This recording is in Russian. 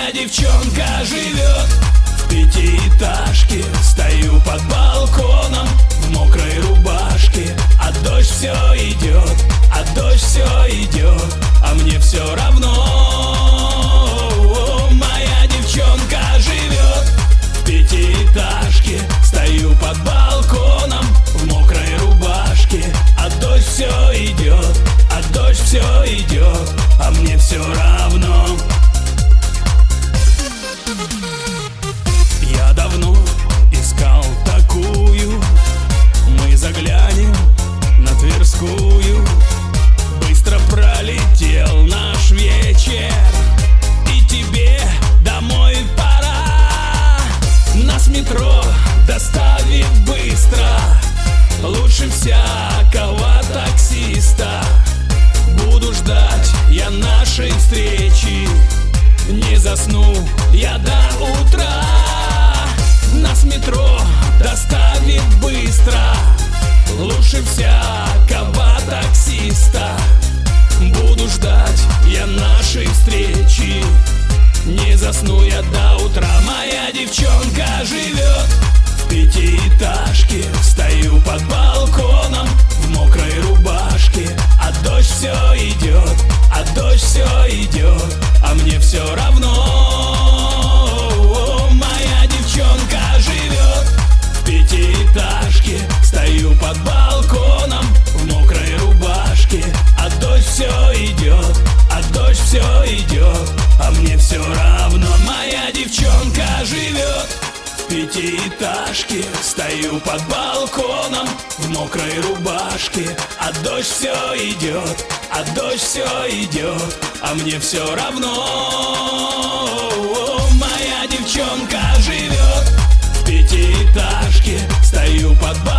Моя девчонка живет в пятиэтажке. Стою под балконом в мокрой рубашке. А дождь все идет, а дождь все идет, а мне все равно. Моя девчонка живет в пятиэтажке. Стою под балконом в мокрой рубашке. А дождь все идет, а дождь все идет, а мне все равно. Я давно искал такую. Мы заглянем на Тверскую. Быстро пролетел наш вечер, и тебе домой пора. Нас метро доставит быстро, лучше всякого таксиста. Буду ждать я нашей встречи, не засну я до утра. Нас метро доставит быстро, лучше всякого таксиста. Буду ждать я нашей встречи, не засну я до утра. Моя девчонка живет в пятиэтажке. Стою под балконом в мокрой рубашке. А дождь все идет, а дождь все идет, а мне все равно. Моя девчонка живет в пятиэтажке. Стою под балконом в мокрой рубашке. А дождь все идет, а дождь все идет, а мне все равно. Моя девчонка живет в пятиэтажке. Стою под балконом в мокрой рубашке. А дождь все идет, а дождь все идет, а мне все равно. Моя девчонка живет в пятиэтажке. Стою под балконом